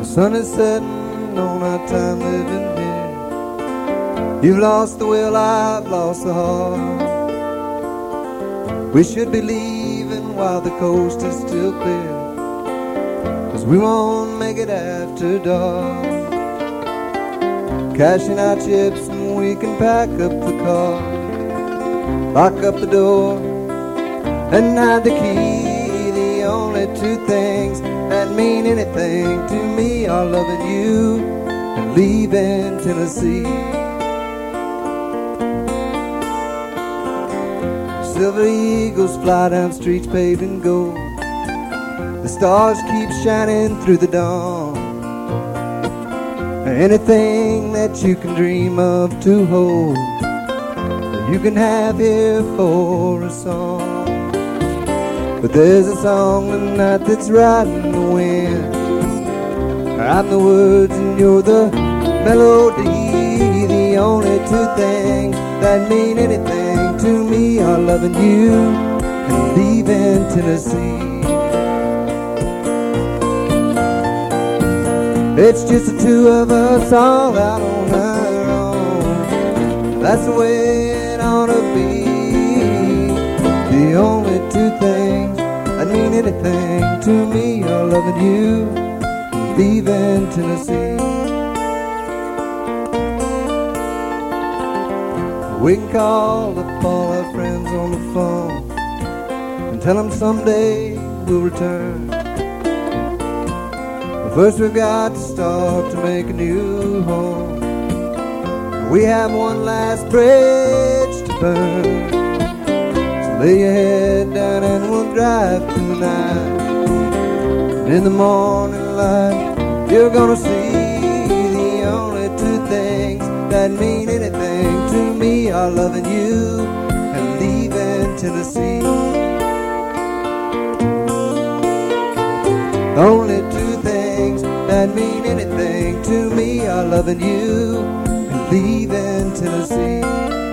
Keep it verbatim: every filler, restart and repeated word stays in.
sun is setting on our time living here. You've lost the will, I've lost the heart. We should be leaving while the coast is still clear, 'cause we won't make it after dark. Cashing our chips and we can pack up the car, lock up the door and hide the key. The only two things that mean anything to me are loving you and leaving Tennessee. Silver eagles fly down streets paved in gold. The stars keep shining through the dawn. Anything that you can dream of to hold, you can have here for a song. But there's a song tonight that's riding the wind. I'm the words and you're the melody. The only two things that mean anything to me are loving you and leaving Tennessee. It's just the two of us all out on our own. That's the way it ought to be. The only two things that mean anything to me are loving you and leaving Tennessee. We can call up all our friends on the phone and tell them someday we'll return. But first we've got to start to make a new home. We have one last bridge to burn. So lay your head down and we'll drive through the night. And in the morning light you're gonna see the only two things that mean anything to me are loving you and leaving Tennessee. Only two things that mean anything to me are loving you and leaving Tennessee.